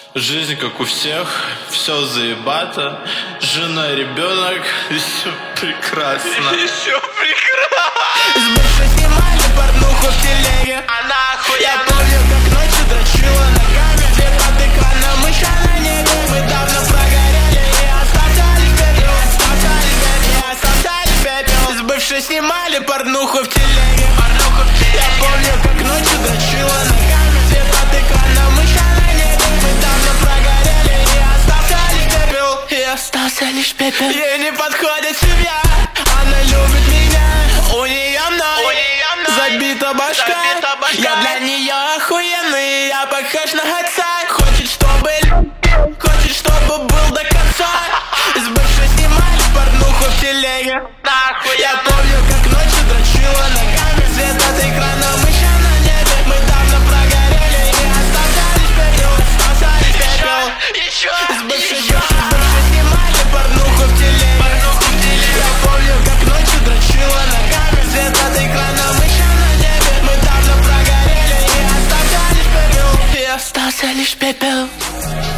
Жизнь как у всех, все заебато. Жена, ребенок, и все прекрасно. Еще прекрасно. С бывшей снимали порнуху в телеге. Она Я охуенно. помню, как ночью дрочила ногами. Где под экраном еще на небе. Мы давно прогорели и остался лишь пепел. Остался лишь пепел, остался лишь пепел. С бывшей снимали порнуху в телеге. Я помню, как ночью дрочила ногами. Где под экраном еще на небе. Мы давно прогорели и остался лишь пепел. И остался лишь пепел. Ей не подходит семья. Она любит меня. У нее мной забита башка. Я для нее охуенный. Я похож на отца. Хочет, чтобы был до конца. С бывшей снимали порнуху в телеге. Я помню, как ночью дрочила ногами. Свет от экрана, еще на небе. Мы давно прогорели и остался лишь пепел. Остался лишь пепел. С бывшей снимали порнуху в телеге. Я помню, как ночью дрочила ногами. Свет от экрана, еще на небе. Мы давно прогорели и остался лишь пепел. И остался лишь пепел.